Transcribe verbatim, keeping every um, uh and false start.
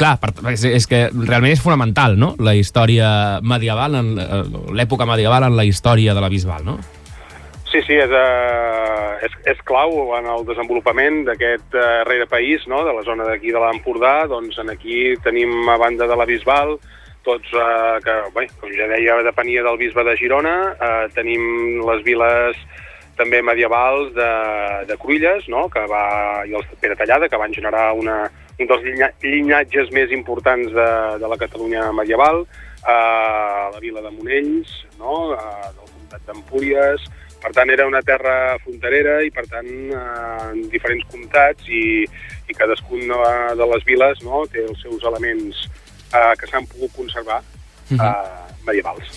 Clar, és, és que realment és fonamental, no?, la història medieval, en, l'època medieval en la història de la Bisbal, no? Sí, sí, és, uh, és, és clau en el desenvolupament d'aquest uh, rei de país, no?, de la zona d'aquí de l'Empordà. Doncs en aquí tenim, a banda de la Bisbal, tots, uh, que, bé, com ja deia, depenia del bisbe de Girona. Uh, tenim les viles també medievals de, de Cruïlles, no?, que va, i els de Peratallada, que van generar una, un dels llinatges més importants de, de la Catalunya medieval. Uh, la vila de Monells, no?, uh, del comtat d'Empúries. Per tant, era una terra fronterera i, per tant, eh, en diferents comtats i, i cadascuna de les viles, no?, té els seus elements eh, que s'han pogut conservar eh, medievals.